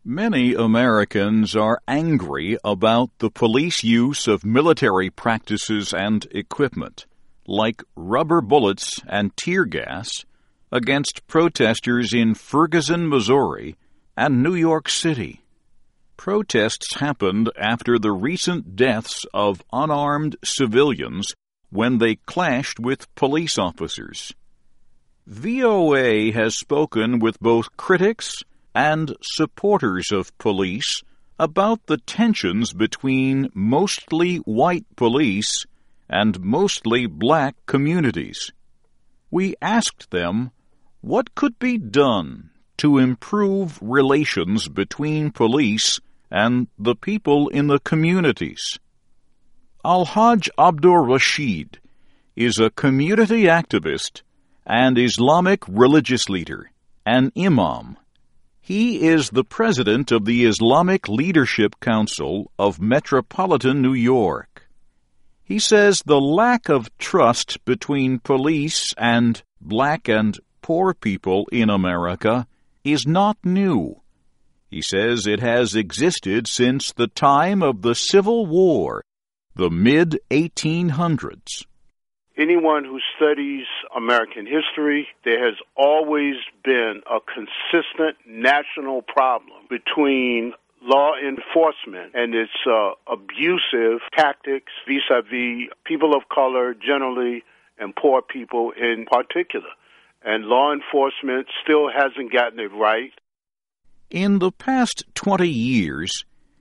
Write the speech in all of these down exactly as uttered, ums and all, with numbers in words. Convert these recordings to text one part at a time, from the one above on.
Many Americans are angry about the police use of military practices and equipment, like rubber bullets and tear gas, against protesters in Ferguson, Missouri, and New York City. Protests happened after the recent deaths of unarmed civilians when they clashed with police officers. V O A has spoken with both critics and supporters of police about the tensions between mostly white police and mostly black communities. We asked them what could be done to improve relations between police and the people in the communities. Al-Hajj Abdur Rashid is a community activist and Islamic religious leader, an imam. He is the president of the Islamic Leadership Council of Metropolitan New York. He says the lack of trust between police and black and poor people in America is not new. He says it has existed since the time of the Civil War, the mid eighteen hundreds. Anyone who studies American history, there has always been a consistent national problem between law enforcement and its uh, abusive tactics vis-a-vis people of color generally and poor people in particular. And law enforcement still hasn't gotten it right. In the past twenty years,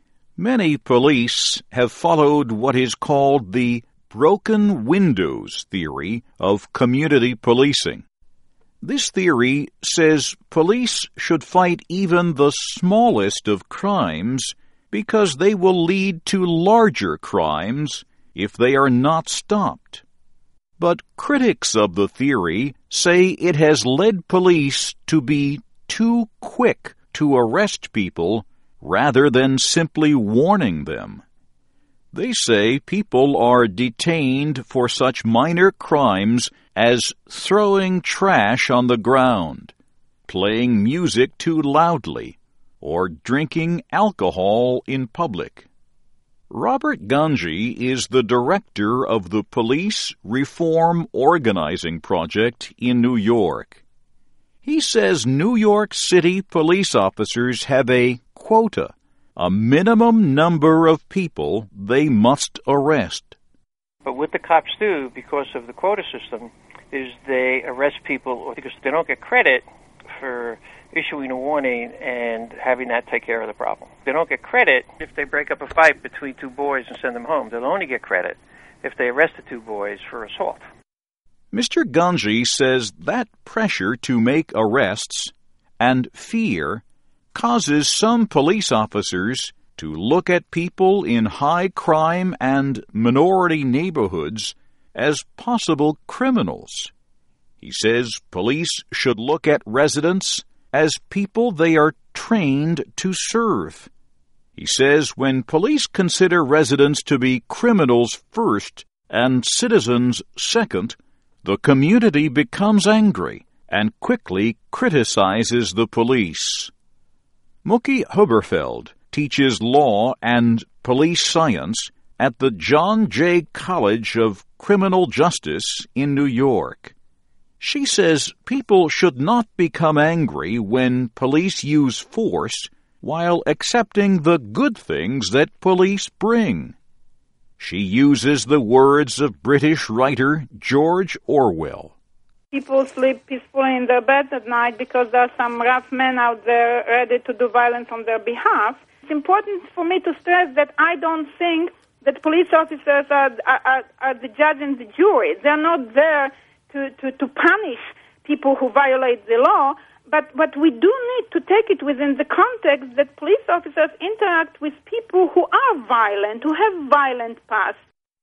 many police have followed what is called the broken windows theory of community policing. This theory says police should fight even the smallest of crimes because they will lead to larger crimes if they are not stopped. But critics of the theory say it has led police to be too quick to arrest people rather than simply warning them. They say people are detained for such minor crimes as throwing trash on the ground, playing music too loudly, or drinking alcohol in public. Robert Ganji is the director of the Police Reform Organizing Project in New York. He says New York City police officers have a quota, a minimum number of people they must arrest. But what the cops do, because of the quota system, is they arrest people because they don't get credit for issuing a warning and having that take care of the problem. They don't get credit if they break up a fight between two boys and send them home. They'll only get credit if they arrest the two boys for assault. Mister Ganji says that pressure to make arrests and fear causes some police officers to look at people in high-crime and minority neighborhoods as possible criminals. He says police should look at residents as people they are trained to serve. He says when police consider residents to be criminals first and citizens second, the community becomes angry and quickly criticizes the police. Mookie Huberfeld teaches law and police science at the John Jay College of Criminal Justice in New York. She says people should not become angry when police use force while accepting the good things that police bring. She uses the words of British writer George Orwell. People sleep peacefully in their beds at night because there are some rough men out there ready to do violence on their behalf. It's important for me to stress that I don't think that police officers are, are, are the judge and the jury. They're not there to, to, to punish people who violate the law, but, but we do need to take it within the context that police officers interact with people who are violent, who have violent past.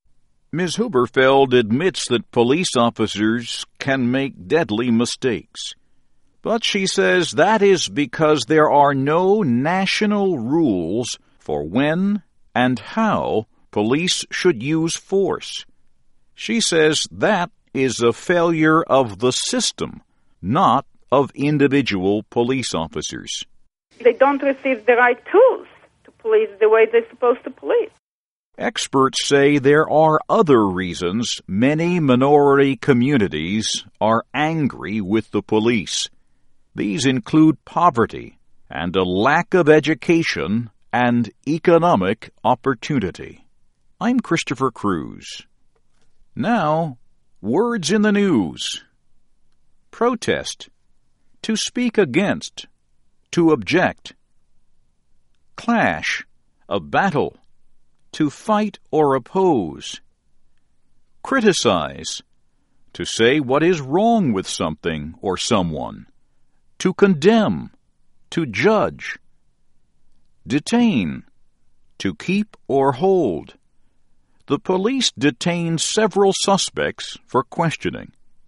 Miz Huberfeld admits that police officers can make deadly mistakes. But she says that is because there are no national rules for when and how police should use force. She says that is a failure of the system, not of individual police officers. They don't receive the right tools to police the way they're supposed to police. Experts say there are other reasons many minority communities are angry with the police. These include poverty and a lack of education and economic opportunity. I'm Christopher Cruz. Now, words in the news. Protest. To speak against. To object. Clash. A battle. To fight or oppose. Criticize. To say what is wrong with something or someone. To condemn. To judge. Detain. To keep or hold. The police detained several suspects for questioning.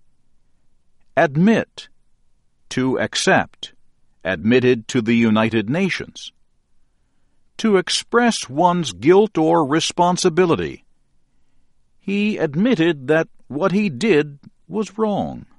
Admit. To accept. Admitted to the United Nations. To express one's guilt or responsibility. He admitted that what he did was wrong.